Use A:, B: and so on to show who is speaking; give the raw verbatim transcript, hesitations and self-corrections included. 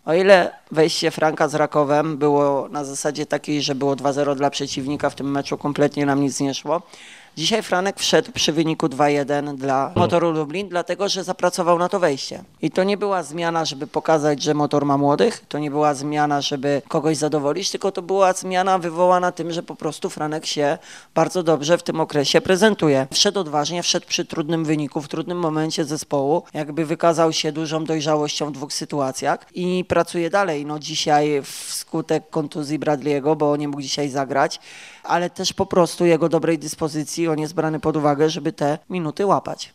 A: O ile wejście Franka z Rakowem było na zasadzie takiej, że było dwa zero dla przeciwnika, w tym meczu kompletnie nam nic nie szło. Dzisiaj Franek wszedł przy wyniku dwa jeden dla Motoru Lublin, dlatego że zapracował na to wejście. I to nie była zmiana, żeby pokazać, że Motor ma młodych, to nie była zmiana, żeby kogoś zadowolić, tylko to była zmiana wywołana tym, że po prostu Franek się bardzo dobrze w tym okresie prezentuje. Wszedł odważnie, wszedł przy trudnym wyniku, w trudnym momencie zespołu, jakby wykazał się dużą dojrzałością w dwóch sytuacjach i pracuje dalej. No dzisiaj wskutek kontuzji Bradley'ego, bo nie mógł dzisiaj zagrać, ale też po prostu jego dobrej dyspozycji on jest brany pod uwagę, żeby te minuty łapać.